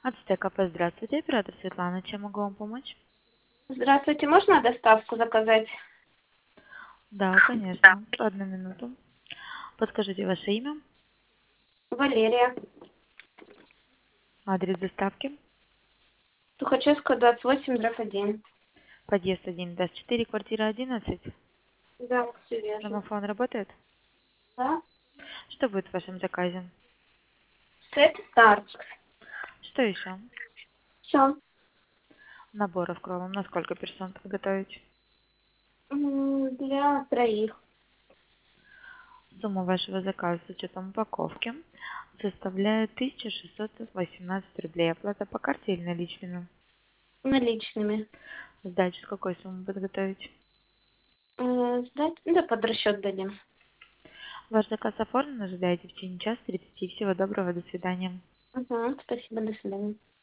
ТКП, здравствуйте, оператор Светлана, чем могу вам помочь? Здравствуйте, можно доставку заказать? Да, конечно, одну минуту. Подскажите ваше имя, Валерия. адрес доставки, Тухачевская, 28/1. подъезд 1, даст 4, квартира 11. Да, все верно. Домофон работает? Да? Что будет в вашем заказе? Сет старт. Что еще? Все. Наборов к роллам на сколько персон подготовить? Для троих. Сумма вашего заказа с учетом упаковки составляет 1618 рублей. Оплата по карте или наличными? Наличными. Сдачу с какой суммы подготовить? Сдать? Да, под расчет дадим. Ваш заказ оформлен, ожидайте в течение часа 30. Всего доброго, до свидания. Угу, спасибо, до свидания.